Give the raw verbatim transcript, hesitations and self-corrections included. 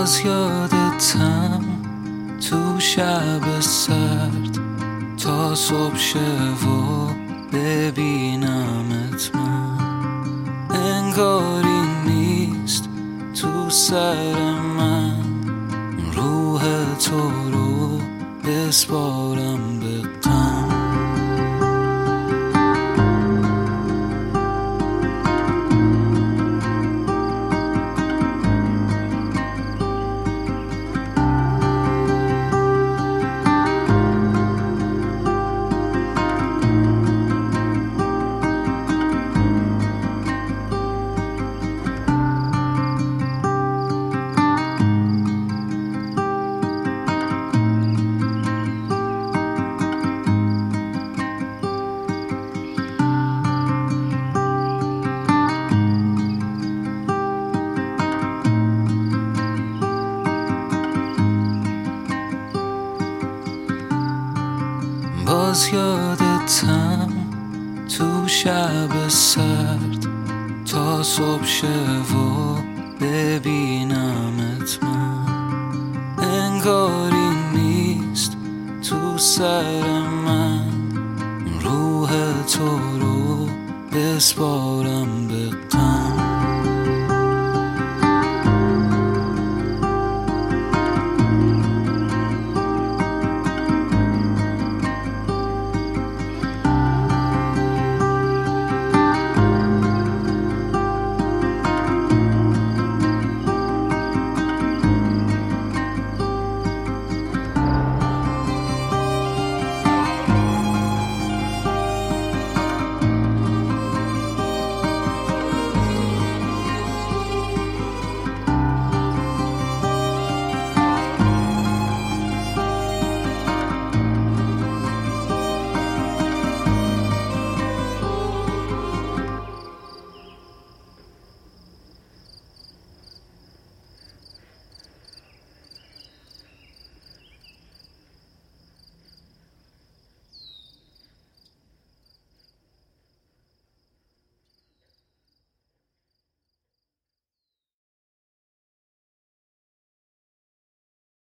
باز یادتم تو شب سرد تا صبح شه و ببینمت من، انگاری نیست تو سر من روح تو رو بسپارم به غم. باز یادتم تو شب سرد تا صبح شه و ببینمت من، انگاری نیست تو سر من روح تو رو بسپارم